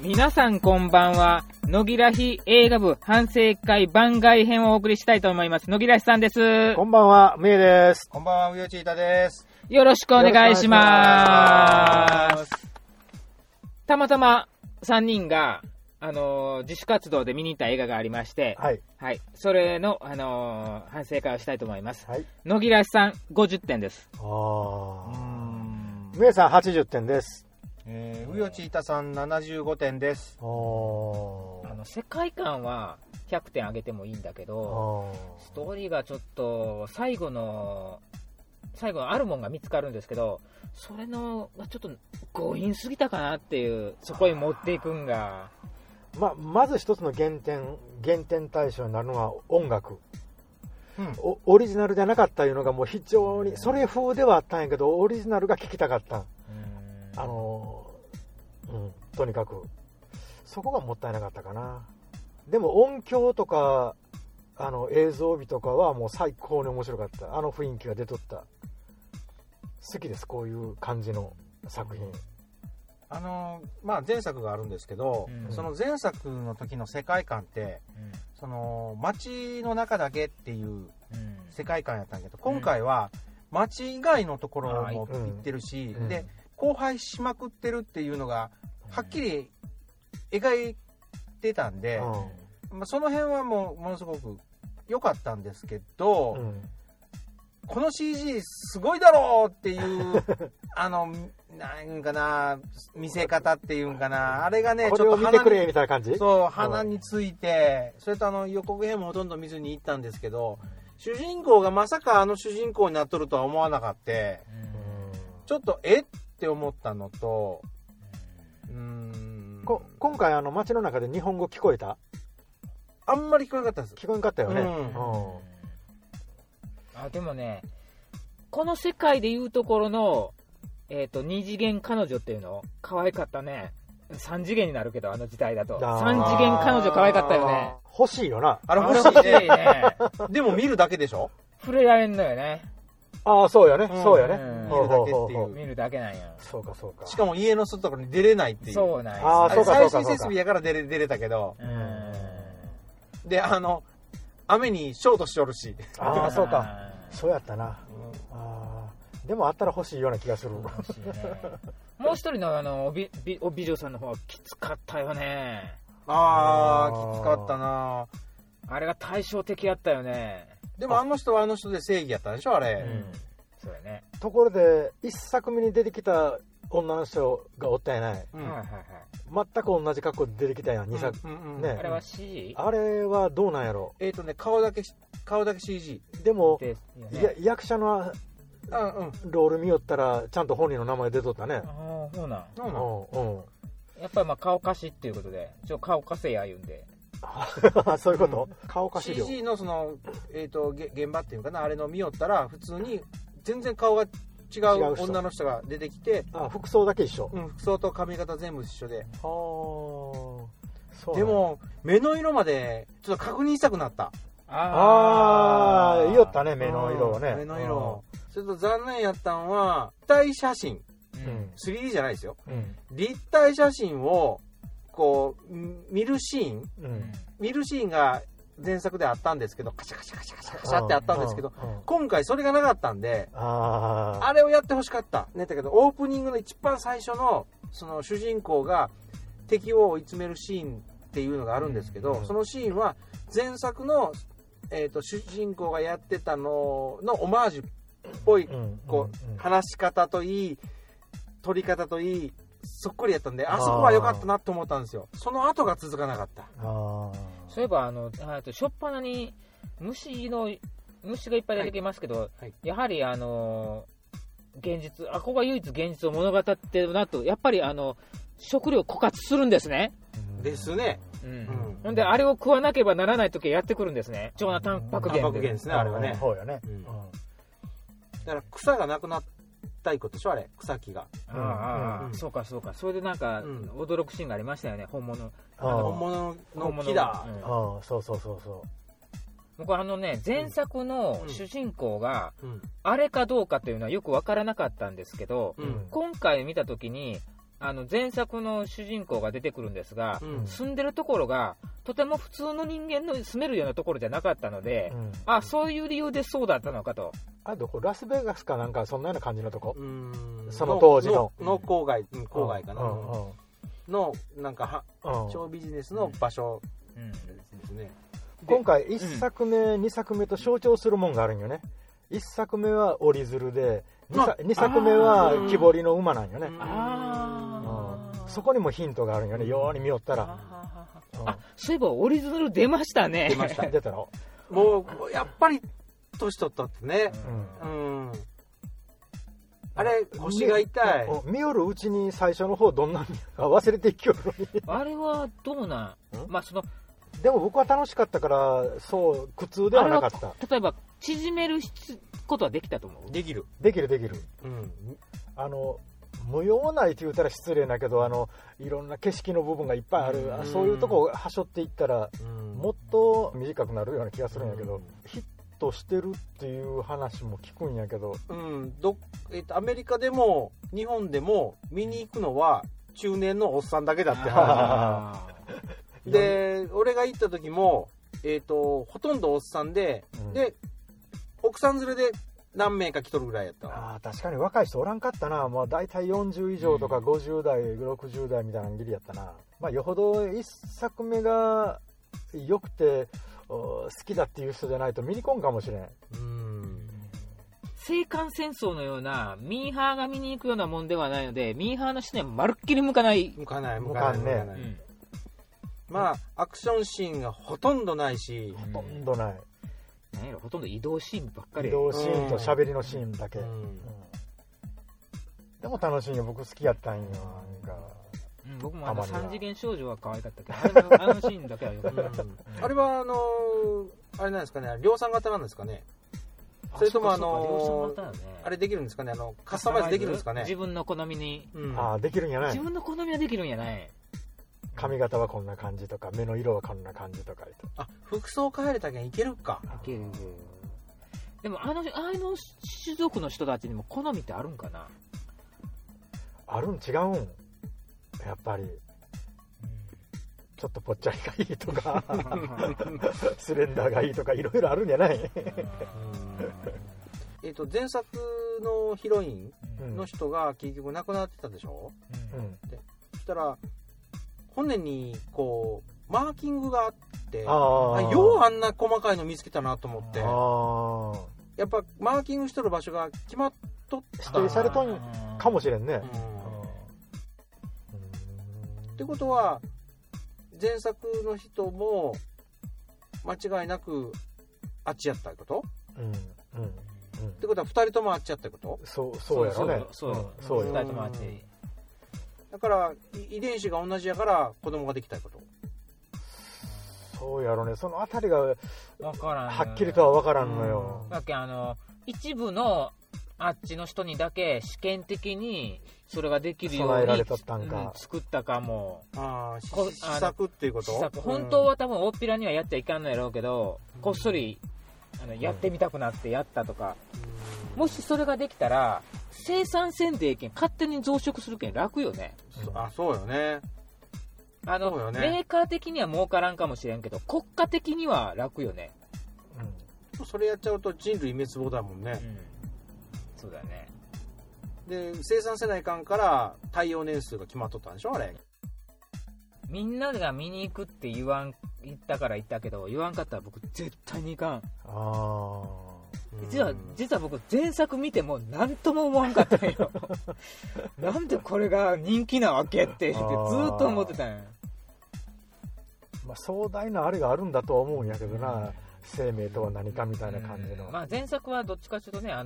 皆さんこんばんは。野木らひ映画部反省会番外編をお送りしたいと思います。野木らひさんです。 こんばんは、めいです。 こんばんは、うよちいたです。 よろしくお願いします。たまたま3人が、自主活動で見に行った映画がありまして、 はい。 はい。それの、反省会をしたいと思います。 はい。 野木らひさん50点です。 めいさん80点です。 うよちいたさん75点です。 世界観は100点あげてもいいんだけど、ストーリーがちょっと最後のあるもんが見つかるんですけど、それのがちょっと強引すぎたかなっていう、そこに持っていくんが、 まず一つの減点対象になるのは音楽、オリジナルじゃなかったいうのがもう非常にそれ風ではあったんやけど、オリジナルが聴きたかった。とにかくそこがもったいなかったかな。でも音響とか映像美とかはもう最高に面白かった。雰囲気が出とった。好きです、こういう感じの作品。 前作があるんですけど、その前作の時の世界観って、その街の中だけっていう世界観やったんだけど、今回は街以外のところも行ってるし、で荒廃しまくってるっていうのがはっきり描いてたんで、その辺はものすごく良かったんですけど、この CG すごいだろうっていうなんかな、見せ方っていうんかな、あれがね、 これを見てくれみたいな感じ。 そう、鼻について、それと予告編もほとんど見ずに行ったんですけど、主人公がまさか主人公になっとるとは思わなかった。ちょっとって思ったのと、 今回街の中で日本語聞こえた？ あんまり聞こえなかったです。 聞こえなかったよね。 でもね、この世界でいうところの二次元彼女っていうの可愛かったね。3次元になるけど、時代だと3次元彼女可愛かったよね。 欲しいよな。 欲しいね。でも見るだけでしょ？ 触れられんのよね。 そうよね。そうよね。 見るだけっていう。 見るだけなんや。 そうかそうか。 しかも家の外とかに出れないっていう。 そうなんや。 最新設備やから出れたけど。で、雨にショートしおるし。 そうか。そうやったな。でもあったら欲しいような気がする。 もう一人の美女さんの方はきつかったよね。 きつかったな。 あれが対照的やったよね。 でもあの人はあの人で正義やったでしょ、あれ。 そうやね。 ところで一作目に出てきた女の人がおったやない。全く同じ格好で出てきたやん、2作ね。 あれは CG？ あれはどうなんやろ。 顔だけ CG でも役者のロール見よったらちゃんと本人の名前出とったね。 そうなん。やっぱり顔貸しっていうことで、顔貸せや言うんで。 そういうこと、顔貸し料。 CG のその現場っていうかな、あれの見よったら普通に全然顔が違う女の人が出てきて、 服装だけ一緒。 服装と髪型全部一緒で。 そうでも目の色までちょっと確認したくなった。 言おったね、目の色をね。 目の色。ちょっと残念やったんは立体写真、3D じゃないですよ、立体写真をこう見るシーンが前作であったんですけど、カシャカシャカシャカシャカシャってあったんですけど、今回それがなかったんで、あれをやってほしかったね。だけどオープニングの一番最初のその主人公が敵を追い詰めるシーンっていうのがあるんですけど、そのシーンは前作の、主人公がやってたののオマージュっぽい、こう話し方といい撮り方といいそっくりやったんで、あそこは良かったなと思ったんですよ。その後が続かなかった。 そういえば初っ端に虫がいっぱい出てきますけど、やはり現実、ここが唯一現実を物語ってるなと、やっぱり食料枯渇するんですね。 ですね。 ほんであれを食わなければならない時はやってくるんですね。貴重なタンパク源ですね、あれはね。 そうよね。 だから草がなくなったいことでしょ、あれ、草木が。 そうか。それでなんか驚くシーンがありましたよね、本物の木だ。 そう。 僕前作の主人公があれかどうかというのはよく分からなかったんですけど、今回見た時に前作の主人公が出てくるんですが、住んでるところがとても普通の人間の住めるようなところじゃなかったので、そういう理由でそうだったのかと。 どこラスベガスかなんかそんなような感じのとこ、その当時の郊外かな、のなんか超ビジネスの場所ですね。 今回1作目2作目と象徴するもんがあるんよね。1作目は折り鶴で2作目は木彫りの馬なんよね。そこにもヒントがあるんよね。ように見よったら。 そういえば折り鶴出ましたね。 出ました。 出たの。 もうやっぱり年取ったってね。あれ腰が痛い。 見よるうちに最初の方どんなんか忘れていきよるのに。 あれはどうなん？ でも僕は楽しかったからそう苦痛ではなかった。 例えば縮めることはできたと思う？ できる。 無用ないって言ったら失礼だけどいろんな景色の部分がいっぱいある、そういうとこをはしょっていったら、もっと短くなるような気がするんやけど、ヒットしてるっていう話も聞くんやけど、 アメリカでも日本でも見に行くのは中年のおっさんだけだって話で、俺が行った時も、ほとんどおっさんで、で奥さん連れで何名か来とるぐらいやった。 確かに若い人おらんかったな。だいたい40以上とか50代、60代みたいなギリやったな。よほど1作目が良くて好きだっていう人じゃないと見に来んかもしれん。 青函戦争のようなミーハーが見に行くようなもんではないので、ミーハーの視点はまるっきり向かない。 向かんね。 アクションシーンがほとんどないし。 ほとんどない。 ほとんど移動シーンばっかり。 移動シーンと喋りのシーンだけ。でも楽しいよ。僕好きやったんよ。 僕も3次元少女は可愛かったけど、あのシーンだけはよかった。 あれはあれなんですかね、量産型なんですかね。それともあれできるんですかね、カスタマイズできるんですかね。 自分の好みに。 できるんやない。 自分の好みはできるんやない。 髪型はこんな感じとか、目の色はこんな感じとか。 服装変えるだけいけるか。 いける。でもあの種族の人たちにも好みってあるんかな。 あるん違うん。やっぱり。ちょっとぽっちゃりがいいとかスレンダーがいいとかいろいろあるんじゃない前作のヒロインの人が結局亡くなってたでしょ、でそしたら骨にこうマーキングがあってようあんな細かいの見つけたなと思って、やっぱマーキングしとる場所が決まっとった指定されとんかもしれんね、 ってことは前作の人も間違いなくあっちやったってこと、ってことは2人ともあっちやったってこと。 そうやろね。 そう2人ともあっち。 だから遺伝子が同じやから子供ができたってこと。 そうやろね。そのあたりがはからん、 っきりとは分からんのよ。 だけ一部のあっちの人にだけ試験的にそれができるように作ったかも。 試作っていうこと。 本当は多分大っぴらにはやっちゃいかんのやろうけど、こっそりやってみたくなってやったとか、もしそれができたら生産せんでいけん、勝手に増殖するけん楽よね。 そうよね。 メーカー的には儲からんかもしれんけど国家的には楽よね。 それやっちゃうと人類滅亡だもんね。 そうだね。 で生産せないかんから耐用年数が決まっとったんでしょあれ。 みんなが見に行くって言ったから言ったけど、言わんかったら僕絶対に行かん。実は僕前作見ても何とも思わんかったんよなんでこれが人気なわけってずっと思ってたんや。 壮大なあれがあるんだとは思うんやけどな、生命とは何かみたいな感じの、 前作はどっちかというとね、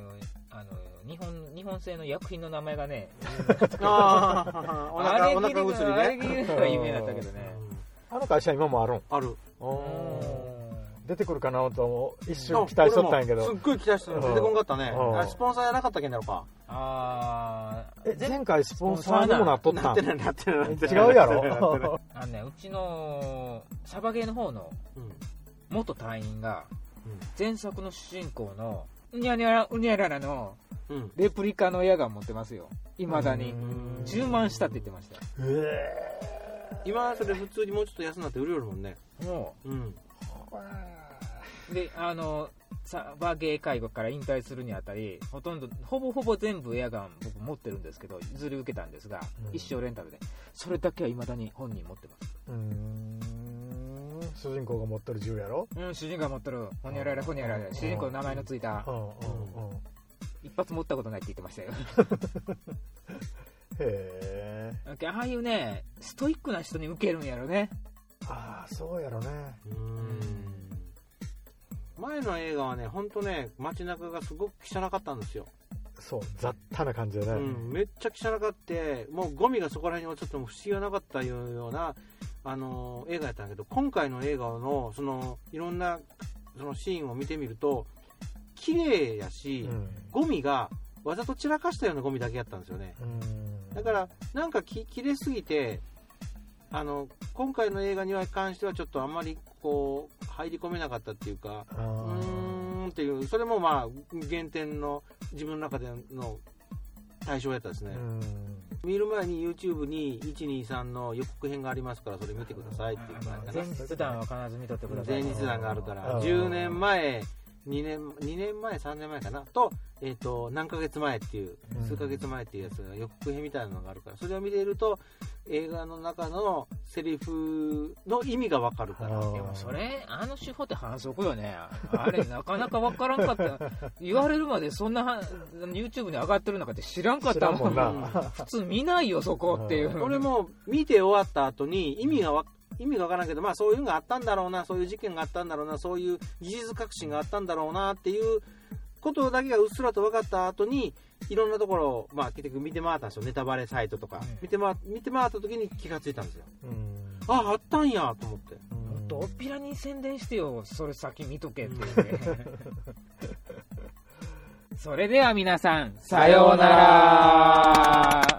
日本製の薬品の名前がねお腹薬ね、 あれぎりが有名だったけどね。 あの会社今もあるん？ ある。 出てくるかなと一瞬期待しとったんやけど、 すっごい期待してたの出てこんかったね。スポンサーじゃなかったけんだろうか。 前回スポンサーにもなっとったん？ なってない違うやろうちのサバゲーの方の元隊員が前作の主人公のうにゃららのレプリカのエアガン持ってますよ。未だに。10万したって言ってましたよ。 今それ普通にもうちょっと安くなって売れるもんね。 もう。で、サバゲー介護から引退するにあたり、ほぼ全部エアガン僕持ってるんですけど、譲り受けたんですが、一生レンタルで。それだけは未だに本人持ってます。 主人公が持ってる銃やろ？ 主人公が持ってる。ほにゃらら。主人公の名前のついた。一発持ったことないって言ってましたよ。 へぇああいうね、ストイックな人に受けるんやろね。 ああ、そうやろね。 前の映画はね、ほんとね、街中がすごく汚かったんですよ。 そう、雑多な感じだね。 めっちゃ汚かって、もうゴミがそこら辺に落ちても不思議はなかったような、映画やったんだけど、今回の映画の、いろんな、シーンを見てみると、綺麗やし、ゴミがわざと散らかしたようなゴミだけやったんですよね。だから、なんか綺麗すぎて、今回の映画に関してはちょっとあんまりこう入り込めなかったっていうか、っていう、それもまあ原点の自分の中での対象やったですね。見る前に YouTube に123の予告編がありますから、それ見てくださいっていう感じかな。 前日談は必ず見とってください。 前日談があるから、10年前、2年前、3年前かなと、何ヶ月前っていう、数ヶ月前っていうやつが予告編みたいなのがあるから、それを見ていると、映画の中のセリフの意味がわかるから。 でもそれ、手法って反則よね。あれ、なかなかわからんかった。言われるまでそんな、YouTube に上がってるのかって知らんかったもんな。普通見ないよ、そこっていう。 俺も見て終わった後に意味がわからんけど、まあそういうのがあったんだろうな、そういう事件があったんだろうな、そういう事実確信があったんだろうなっていうことだけがうっすらと分かった後に、いろんなところを、まあ結局見て回ったんですよ。ネタバレサイトとか。見て回った時に気がついたんですよ。あったんやと思って。 どっぴらに宣伝してよ、それ先見とけって言って。それでは皆さん、さようなら。